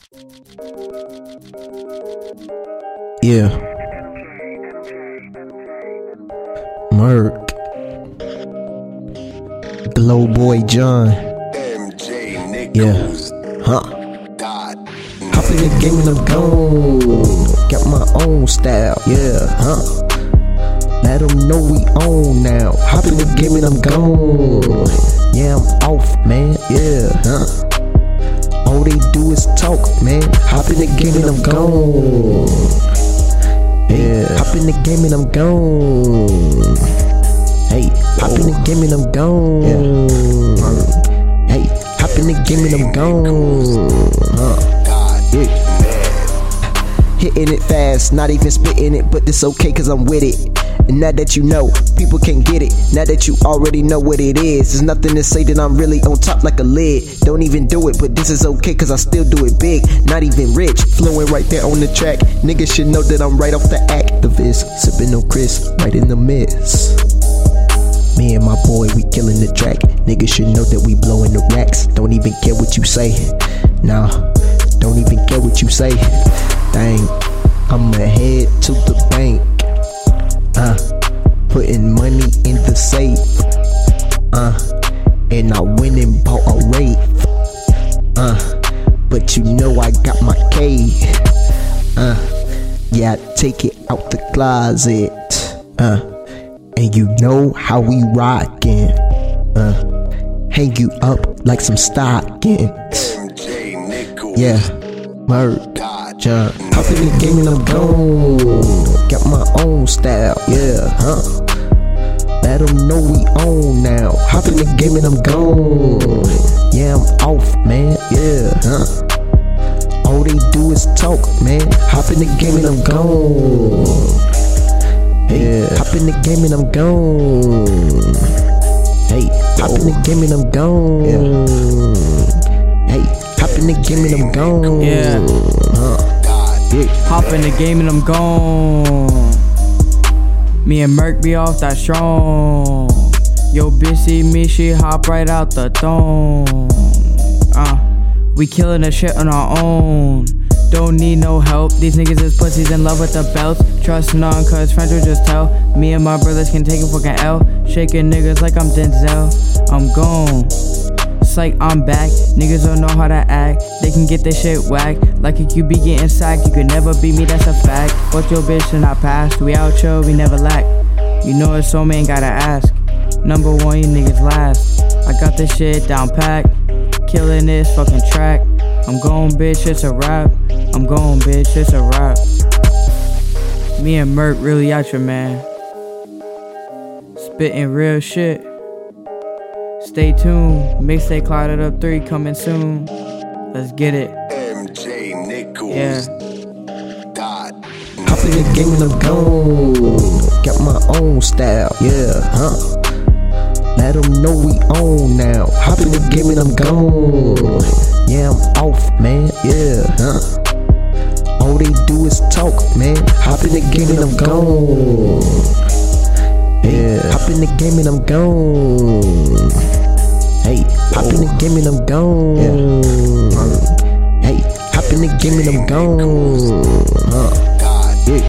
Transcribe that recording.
Yeah. Merk. Glow Boy John. Yeah. Huh. Hop in the game and I'm gone. Got my own style. Yeah. Huh. Let them know we on now. Hop in the game and I'm gone. Yeah, I'm off, man. Yeah. Huh. All they do is talk, man. Hop in the game and I'm gone. Yeah. Hop in the game and I'm gone. Hey, hop in the game and I'm gone. Yeah. Hey, hop in the game and I'm gone. Yeah. Hitting it fast, not even spitting it, but it's okay cause I'm with it. And now that you know, people can get it. Now that you already know what it is, there's nothing to say that I'm really on top like a lid. Don't even do it, but this is okay cause I still do it big. Not even rich, flowing right there on the track. Niggas should know that I'm right off the activist. Sipping on Chris, right in the mist. Me and my boy, we killing the track. Niggas should know that we blowing the racks. Don't even care what you say. Nah, don't even care what you say. Dang, I'ma head to the bank. Putting money in the safe. And I went and bought a Wraith. But you know I got my K. Yeah, I take it out the closet. And you know how we rockin'. Hang you up like some stockings. Yeah, Merk, John. Hop in the game and I'm gone. Got my own style, yeah, huh. Let them know we on now. Hop in the game and I'm gone. Yeah, I'm off, man, yeah, huh. All they do is talk, man. Hop in the game and I'm gone. Yeah, hop in the game and I'm gone. Hey, hop in the game and I'm gone. Yeah. Hey, hop in the game and I'm gone. Yeah. Hop in the game and I'm gone. Me and Merk be off that strong. Yo bitch see me, she hop right out the thong. We killing the shit on our own. Don't need no help. These niggas is pussies in love with the belts. Trust none cause friends will just tell. Me and my brothers can take a fucking L. Shaking niggas like I'm Denzel. I'm gone. It's like I'm back. Niggas don't know how to act. They can get this shit whacked. Like a QB getting sacked. You can never beat me, that's a fact. Fuck your bitch in our past. We out chill, we never lack. You know it's so man, gotta ask. Number one, you niggas last. I got this shit down packed. Killing this fucking track. I'm going, bitch, it's a rap. I'm going, bitch, it's a rap. Me and Merk really out your man. Spitting real shit. Stay tuned. Mixtape Clouded Up 3 coming soon. Let's get it. MJ Nichols. Yeah. Hop in the game and I'm gone. Got my own style, yeah, huh. Let them know we on now. Hop in the game and I'm gone. Yeah, I'm off, man, yeah, huh. All they do is talk, man. Hop in the game and I'm gone. Yeah, hop in the game and I'm gone. Hey, hop in the game and I'm gone. Hey, hop in the game and I'm gone.